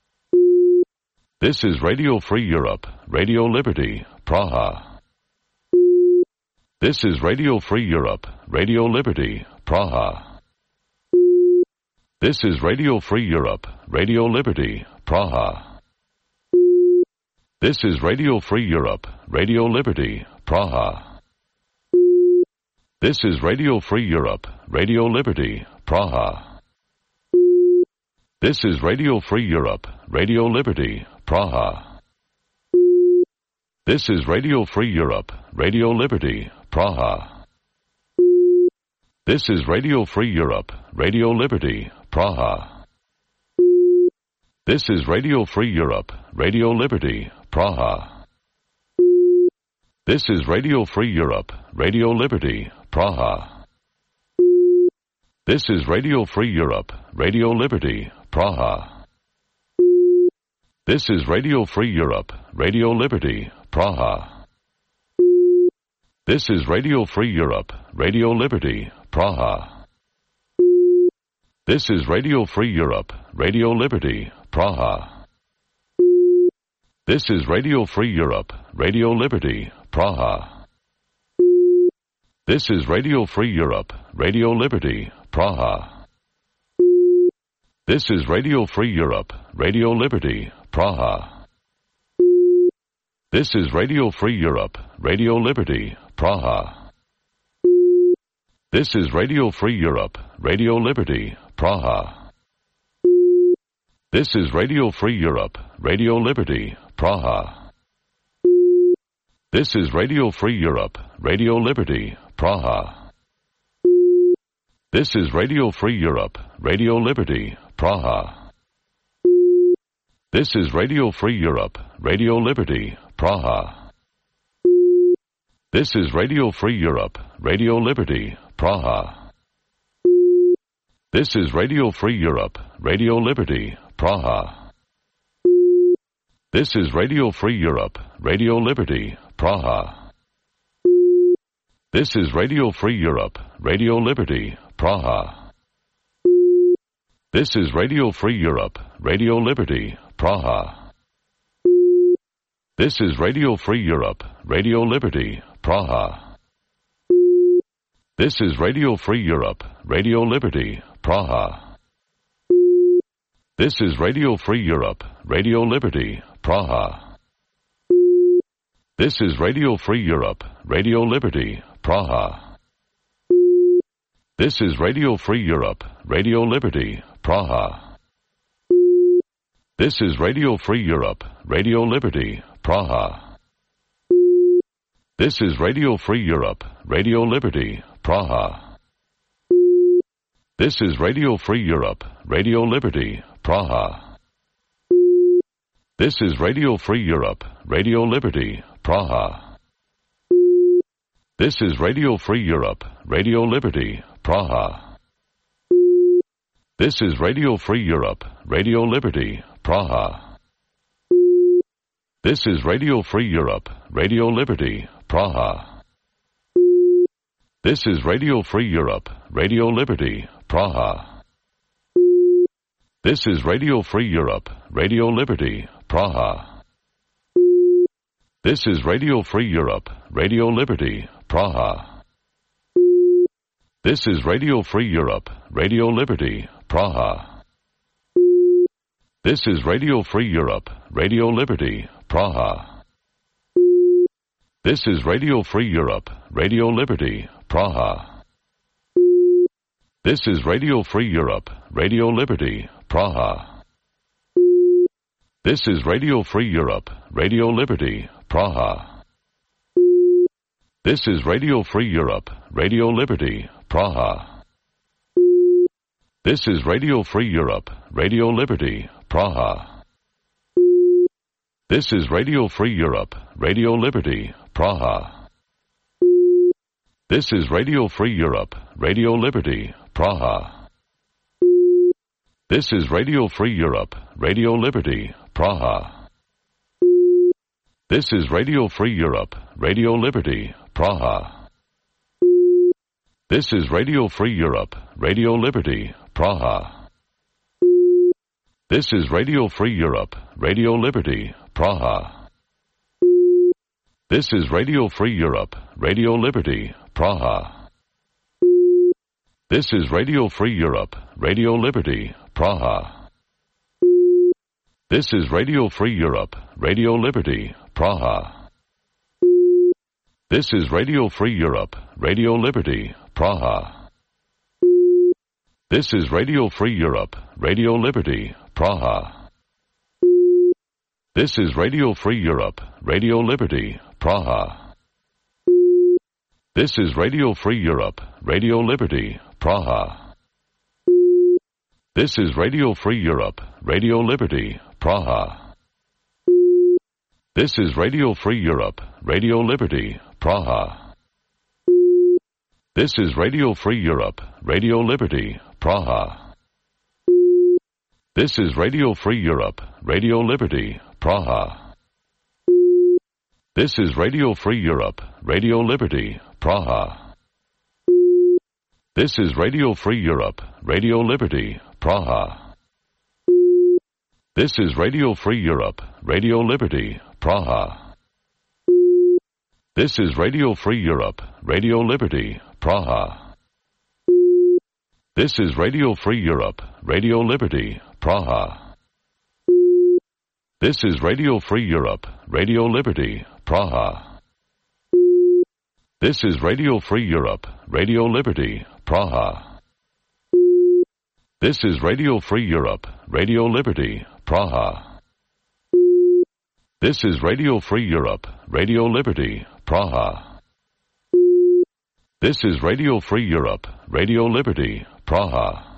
This is Radio Free Europe, Radio Liberty, Praha. This is Radio Free Europe, Radio Liberty, Praha. This is Radio Free Europe, Radio Liberty, Praha. This is Radio Free Europe, Radio Liberty, Praha. This is Radio Free Europe, Radio Liberty, Praha. This is Radio Free Europe, Radio Liberty, Praha. This is Radio Free Europe, Radio Liberty, Praha. This is Radio Free Europe, Radio Liberty, Praha. This is Radio Free Europe, Radio Liberty, Praha. This is Radio Free Europe, Radio Liberty, Praha. This is Radio Free Europe, Radio Liberty, Praha. This is Radio Free Europe, Radio Liberty, Praha. This is Radio Free Europe, Radio Liberty, Praha. This is Radio Free Europe, Radio Liberty, Praha. This is Radio Free Europe, Radio Liberty, Praha. This is Radio Free Europe, Radio Liberty, Praha. This is Radio Free Europe, Radio Liberty, Praha. This is Radio Free Europe, Radio Liberty, Praha. This is Radio Free Europe, Radio Liberty, Praha. This is Radio Free Europe, Radio Liberty, Praha. This is Radio Free Europe, Radio Liberty, Praha. This is Radio Free Europe, Radio Liberty, Praha. This is Radio Free Europe, Radio Liberty, Praha. This is Radio Free Europe, Radio Liberty, Praha. This is Radio Free Europe, Radio Liberty, Praha. This is Radio Free Europe, Radio Liberty, Praha. This is Radio Free Europe, Radio Liberty, Praha. This is Radio Free Europe, Radio Liberty, Praha. This is Radio Free Europe, Radio Liberty, Praha. This is Radio Free Europe, Radio Liberty, Praha. This is Radio Free Europe, Radio Liberty, Praha. This is Radio Free Europe, Radio Liberty, Praha. This is Radio Free Europe, Radio Liberty, Praha. This is Radio Free Europe, Radio Liberty, Praha. This is Radio Free Europe, Radio Liberty, Praha. This is Radio Free Europe, Radio Liberty, Praha. This is Radio Free Europe, Radio Liberty, Praha. This is Radio Free Europe, Radio Liberty, Praha. This is Radio Free Europe, Radio Liberty, Praha. This is Radio Free Europe, Radio Liberty, Praha. This is Radio Free Europe, Radio Liberty, Praha. This is Radio Free Europe, Radio Liberty, Praha. This is Radio Free Europe, Radio Liberty, Praha. This is Radio Free Europe, Radio Liberty, Praha. This is Radio Free Europe, Radio Liberty, Praha. This is Radio Free Europe, Radio Liberty, Praha. This is Radio Free Europe, Radio Liberty, Praha. This is Radio Free Europe, Radio Liberty, Praha. This is Radio Free Europe, Radio Liberty, Praha. This is Radio Free Europe, Radio Liberty, Praha. This is Radio Free Europe, Radio Liberty, Praha. This is Radio Free Europe, Radio Liberty, Praha. This is Radio Free Europe, Radio Liberty, Praha. This is Radio Free Europe, Radio Liberty, Praha. This is Radio Free Europe, Radio Liberty, Praha. This is Radio Free Europe, Radio Liberty, Praha. This is Radio Free Europe, Radio Liberty, Praha. This is Radio Free Europe, Radio Liberty, Praha. This is Radio Free Europe, Radio Liberty, Praha. This is Radio Free Europe, Radio Liberty, Praha. This is Radio Free Europe, Radio Liberty, Praha. This is Radio Free Europe, Radio Liberty, Praha. This is Radio Free Europe, Radio Liberty, Praha. This is Radio Free Europe, Radio Liberty, Praha. This is Radio Free Europe, Radio Liberty, Praha. This is Radio Free Europe, Radio Liberty, Praha. This is Radio Free Europe, Radio Liberty, Praha. This is Radio Free Europe, Radio Liberty, Praha. This is Radio Free Europe, Radio Liberty, Praha. This is Radio Free Europe, Radio Liberty, Praha. This is Radio Free Europe, Radio Liberty, Praha. This is Radio Free Europe, Radio Liberty, Praha. This is Radio Free Europe, Radio Liberty, Praha. This is Radio Free Europe, Radio Liberty, Praha. This is Radio Free Europe, Radio Liberty, Praha. This is Radio Free Europe, Radio Liberty, Praha. This is Radio Free Europe, Radio Liberty, Praha.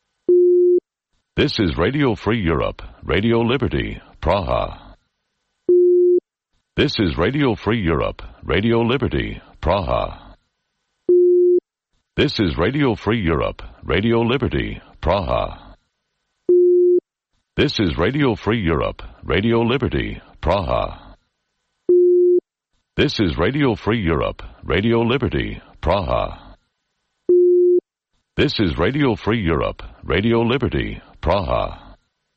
This is Radio Free Europe, Radio Liberty, Praha. This is Radio Free Europe, Radio Liberty, Praha. This is Radio Free Europe, Radio Liberty, Praha. This is Radio Free Europe, Radio Liberty, Praha. This is Radio Free Europe, Radio Liberty, Praha. This is Radio Free Europe, Radio Liberty, Praha.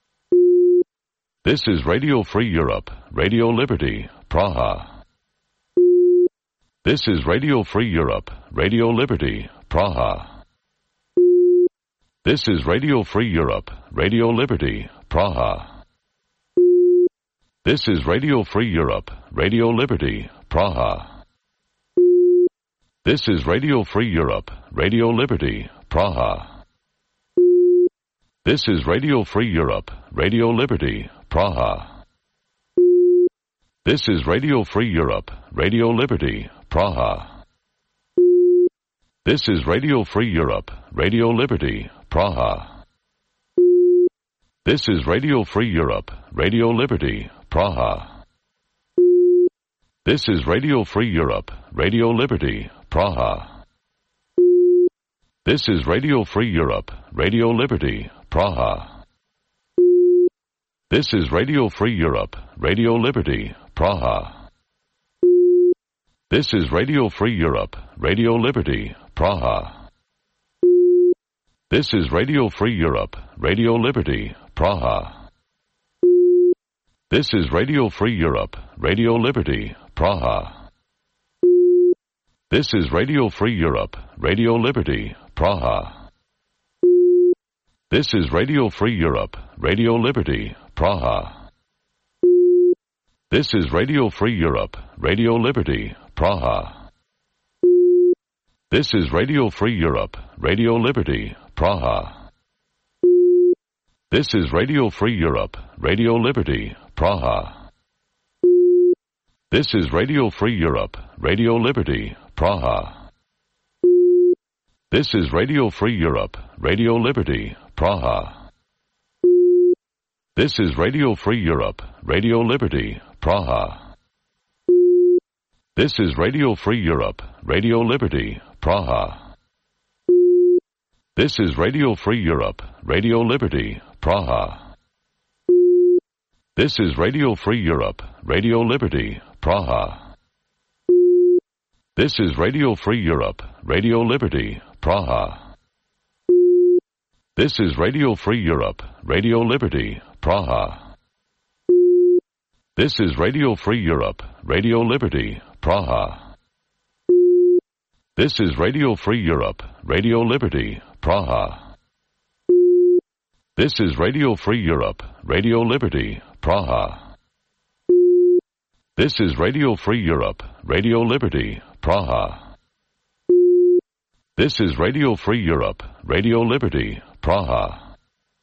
This is Radio Free Europe, Radio Liberty, Praha. This is Radio Free Europe, Radio Liberty, Praha. This is Radio Free Europe, Radio Liberty, Praha. This is Radio Free Europe, Radio Liberty, Praha. This is Radio Free Europe, Radio Liberty, Praha. This is Radio Free Europe, Radio Liberty, Praha. This is Radio Free Europe, Radio Liberty, Praha. This is Radio Free Europe, Radio Liberty, Praha. This is Radio Free Europe, Radio Liberty, Praha. This is Radio Free Europe, Radio Liberty, Praha. This is Radio Free Europe, Radio Liberty, Praha. This is Radio Free Europe, Radio Liberty, Praha. This is Radio Free Europe, Radio Liberty, Praha. This is Radio Free Europe, Radio Liberty, Praha. This is Radio Free Europe, Radio Liberty, Praha. This is Radio Free Europe, Radio Liberty, Praha. This is Radio Free Europe, Radio Liberty, Praha. This is Radio Free Europe, Radio Liberty, Praha. This is Radio Free Europe, Radio Liberty, Praha. This is Radio Free Europe, Radio Liberty, Praha. This is Radio Free Europe, Radio Liberty, Praha. This is Radio Free Europe, Radio Liberty, Praha. This is Radio Free Europe, Radio Liberty, Praha. This is Radio Free Europe, Radio Liberty, Praha. This is Radio Free Europe, Radio Liberty, Praha. This is Radio Free Europe, Radio Liberty, Praha. This is Radio Free Europe, Radio Liberty, Praha. This is Radio Free Europe, Radio Liberty, Praha. This is Radio Free Europe, Radio Liberty, Praha. This is Radio Free Europe, Radio Liberty, Praha. This is Radio Free Europe, Radio Liberty, Praha. This is Radio Free Europe, Radio Liberty, Praha. This is Radio Free Europe, Radio Liberty, Praha.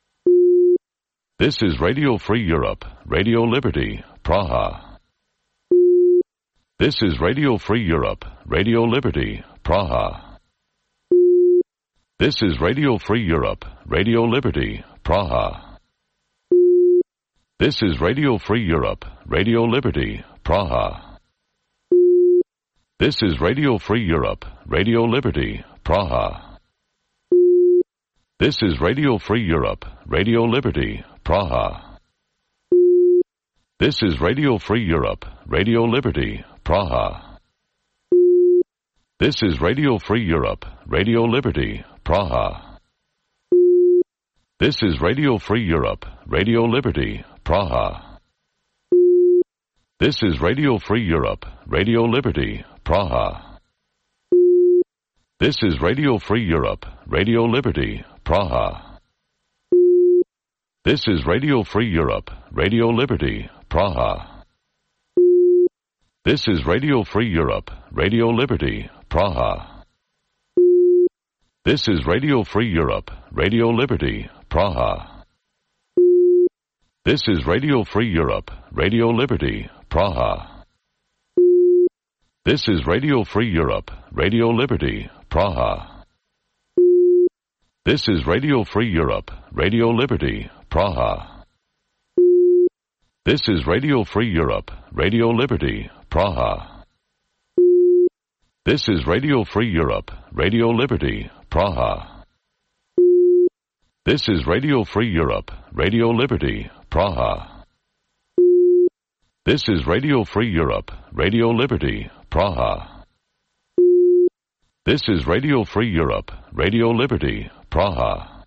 This is Radio Free Europe, Radio Liberty, Praha. This is Radio Free Europe, Radio Liberty, Praha. This is Radio Free Europe, Radio Liberty, Praha. This is Radio Free Europe, Radio Liberty, Praha. This is Radio Free Europe, Radio Liberty, Praha. This is Radio Free Europe, Radio Liberty, Praha. This is Radio Free Europe, Radio Liberty, Praha. This is Radio Free Europe, Radio Liberty, Praha. This is Radio Free Europe, Radio Liberty, Praha. This is Radio Free Europe, Radio Liberty, Praha. This is Radio Free Europe, Radio Liberty, Praha. This is Radio Free Europe, Radio Liberty, Praha. This is Radio Free Europe, Radio Liberty, Praha. This is Radio Free Europe, Radio Liberty, Praha. This is Radio Free Europe, Radio Liberty, Praha. This is Radio Free Europe, Radio Liberty, Praha. This is Radio Free Europe, Radio Liberty, Praha. This is Radio Free Europe, Radio Liberty, Praha. This is Radio Free Europe, Radio Liberty, Praha. This is Radio Free Europe, Radio Liberty, Praha. This is Radio Free Europe, Radio Liberty, Praha. This is Radio Free Europe, Radio Liberty, Praha.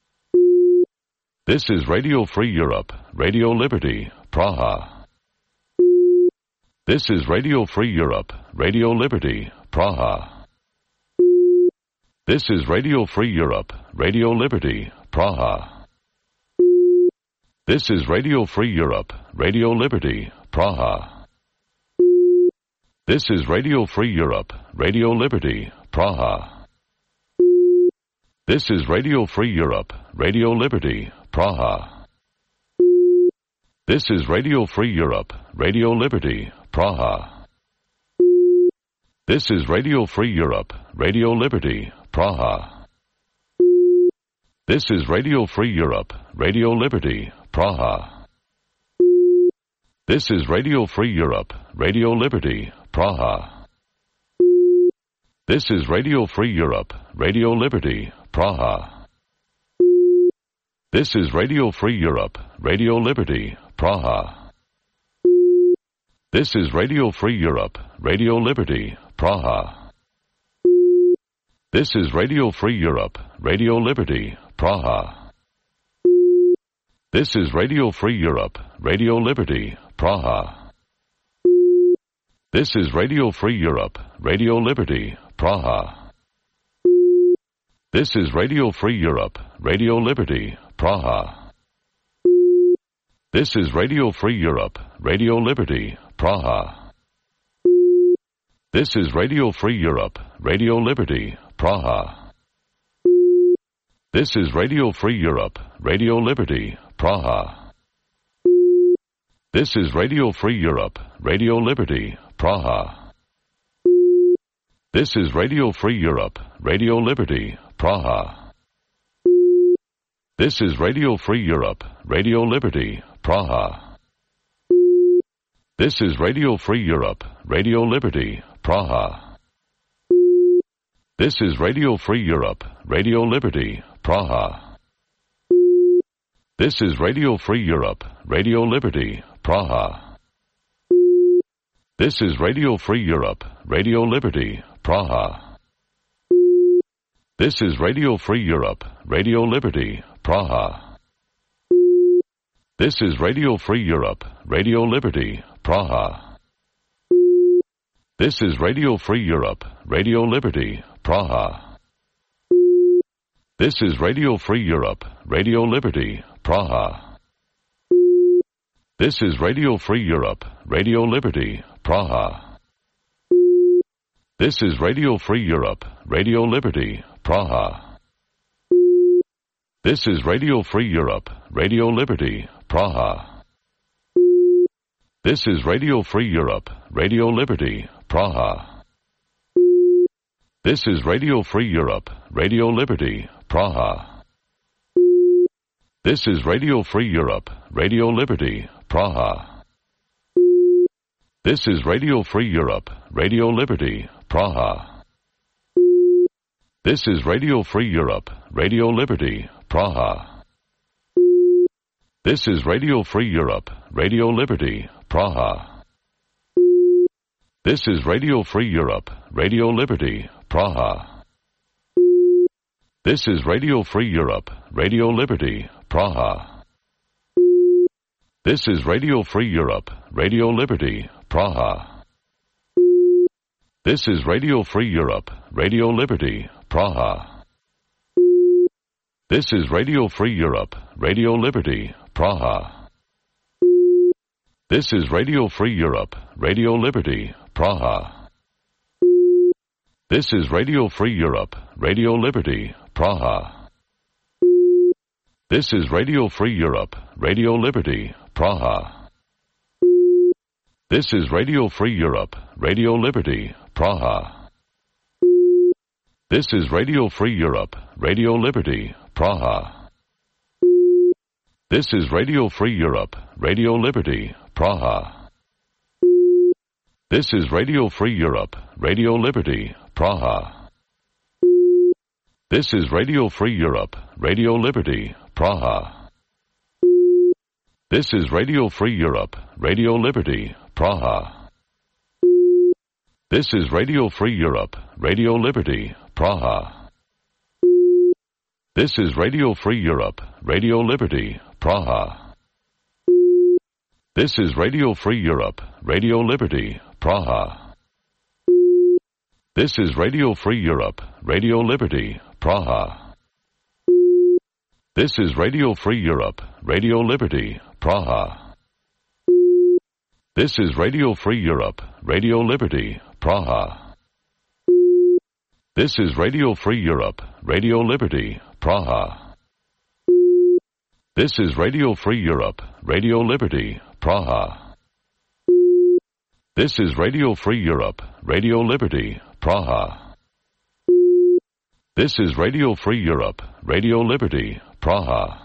This is Radio Free Europe, Radio Liberty, Praha. This is Radio Free Europe, Radio Liberty, Praha. This is Radio Free Europe, Radio Liberty, Praha. This is Radio Free Europe, Radio Liberty, Praha. This is Radio Free Europe, Radio Liberty, Praha. This is Radio Free Europe, Radio Liberty, Praha. This is Radio Free Europe, Radio Liberty, Praha. This is Radio Free Europe, Radio Liberty, Praha. This is Radio Free Europe, Radio Liberty, Praha. This is Radio Free Europe, Radio Liberty, Praha. This is Radio Free Europe, Radio Liberty, Praha. This is Radio Free Europe, Radio Liberty, Praha. This is Radio Free Europe, Radio Liberty, Praha. This is Radio Free Europe, Radio Liberty, Praha. This is Radio Free Europe, Radio Liberty, Praha. This is Radio Free Europe, Radio Liberty, Praha. This is Radio Free Europe, Radio Liberty, Praha. This is Radio Free Europe, Radio Liberty, Praha. This is Radio Free Europe, Radio Liberty, Praha. This is Radio Free Europe, Radio Liberty, Praha. This is Radio Free Europe, Radio Liberty, Praha. This is Radio Free Europe, Radio Liberty, Praha. This is Radio Free Europe, Radio Liberty, Praha. This is Radio Free Europe, Radio Liberty, Praha. This is Radio Free Europe, Radio Liberty, Praha. This is Radio Free Europe, Radio Liberty, Praha. This is Radio Free Europe, Radio Liberty, Praha. This is Radio Free Europe, Radio Liberty, Praha. This is Radio Free Europe, Radio Liberty, Praha. This is Radio Free Europe, Radio Liberty, Praha. This is Radio Free Europe, Radio Liberty, Praha. This is Radio Free Europe, Radio Liberty, Praha. This is Radio Free Europe, Radio Liberty, Praha. This is Radio Free Europe, Radio Liberty, Praha. This is Radio Free Europe, Radio Liberty, Praha. This is Radio Free Europe, Radio Liberty, Praha. This is Radio Free Europe, Radio Liberty, Praha. This is Radio Free Europe, Radio Liberty, Praha. This is Radio Free Europe, Radio Liberty, Praha. This is Radio Free Europe, Radio Liberty, Praha. This is Radio Free Europe, Radio Liberty, Praha. This is Radio Free Europe, Radio Liberty, Praha. This is Radio Free Europe, Radio Liberty, Praha. This is Radio Free Europe, Radio Liberty, Praha. This is Radio Free Europe, Radio Liberty, Praha. This is Radio Free Europe, Radio Liberty, Praha. This is Radio Free Europe, Radio Liberty, Praha. This is Radio Free Europe, Radio Liberty, Praha. This is Radio Free Europe, Radio Liberty, Praha. This is Radio Free Europe, Radio Liberty, Praha. This is Radio Free Europe, Radio Liberty, Praha. This is Radio Free Europe, Radio Liberty, Praha. This is Radio Free Europe, Radio Liberty, Praha. This is Radio Free Europe, Radio Liberty, Praha. This is Radio Free Europe, Radio Liberty, Praha. This is Radio Free Europe, Radio Liberty, Praha. This is Radio Free Europe, Radio Liberty, Praha. This is Radio Free Europe, Radio Liberty, Praha. This is Radio Free Europe, Radio Liberty, Praha. This is Radio Free Europe, Radio Liberty, Praha. This is Radio Free Europe, Radio Liberty, Praha. This is Radio Free Europe, Radio Liberty, Praha. This is Radio Free Europe, Radio Liberty, Praha. This is Radio Free Europe, Radio Liberty, Praha.